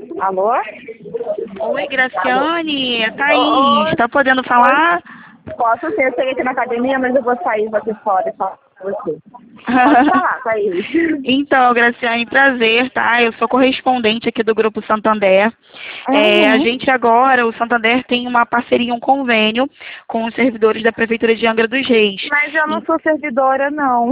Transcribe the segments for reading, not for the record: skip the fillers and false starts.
Alô? Oi, Graciane, Oi, Thaís, tá podendo falar? posso ser, eu cheguei aqui na academia, mas eu vou sair, vou aqui fora e falar com você. Pode falar, Thaís. Então, Graciane, prazer, tá? Eu sou correspondente aqui do Grupo Santander. A Uhum. gente agora, o Santander tem uma parceria, um convênio com os servidores da Prefeitura de Angra dos Reis. Mas eu não sou servidora, não.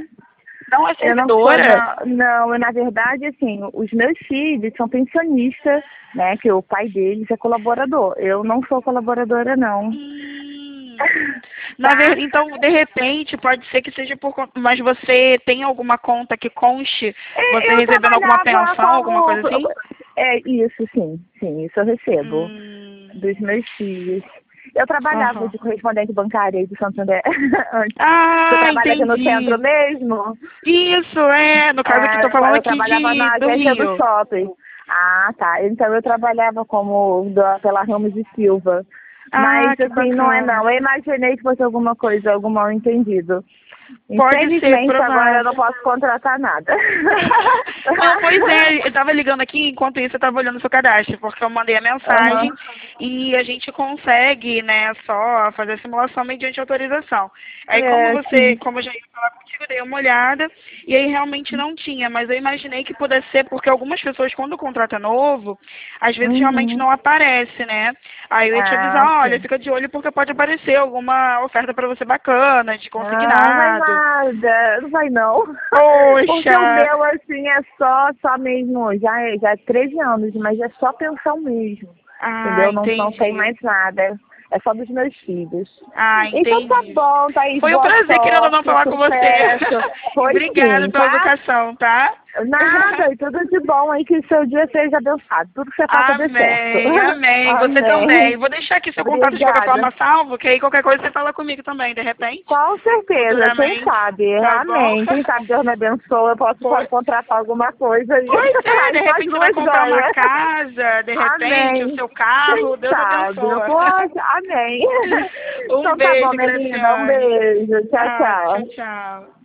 Não é Eu não sou, servidora? não, eu, na verdade, assim, os meus filhos são pensionistas, né, que o pai deles é colaborador. Eu não sou colaboradora, não. Hum, Tá? então, de repente, pode ser que seja por conta, mas você tem alguma conta que conste você Eu recebendo alguma trabalhava pensão, alguma como... coisa assim? Isso, sim, isso eu recebo. Hum, Dos meus filhos. Eu trabalhava aham. de correspondente bancária aí do Santander antes. Você Ah, trabalha aqui no centro entendi. mesmo? Isso, no caso aqui, tô falando Eu aqui trabalhava na do agência do Rio. shopping. Ah, tá. Então eu trabalhava pela Ramos de Silva. Ah, Mas que assim, não é bacana. não. Eu imaginei que fosse alguma coisa, algum mal entendido. Pode ser, Infelizmente agora eu não provável. posso contratar nada. Não, pois é, eu tava ligando aqui, enquanto isso eu tava olhando o seu cadastro, porque eu mandei a Aham. mensagem e a gente consegue, né, só fazer a simulação mediante autorização. Aí É, sim. como eu já ia falar contigo, eu dei uma olhada e aí realmente não tinha, mas eu imaginei que pudesse ser porque algumas pessoas, quando o contrato é novo, às vezes realmente Uhum. não aparece, né? Aí eu ia te Ah, avisar, olha, sim. fica de olho porque pode aparecer alguma oferta pra você bacana, de Ah, vai consignado. nada, não vai não. Porque o Poxa! meu, assim, é só mesmo, já é 13 anos, mas é só pensão mesmo. Ah, Entendeu? Não tem entendi. mais nada. É só dos meus filhos. Ah, Então tá entendi. bom, Thaís, Foi um boa prazer, querendo ou não, sorte, falar com você. sucesso. E Foi obrigada sim, pela tá? educação, tá? Nada, e tudo de bom aí, que seu dia seja abençoado. Tudo que você faça dê certo. Amém, amém. Você também. Amém. Vou deixar aqui seu contato de qualquer Obrigada. forma salvo, que aí qualquer coisa você fala comigo também, de repente, Com certeza, quem futuramente. sabe, Tá bom? amém. Quem sabe Deus me abençoe, eu posso Pois, contratar alguma coisa aí. pois é, de Aí nós repente você vai duas comprar uma ganha. casa, de repente, o Amém. seu Quem carro, Deus sabe? abençoa. Poxa, amém. Um Então tá bom, beijo, menina, um Graciane. beijo. Tchau, Ah, tchau, tchau. tchau.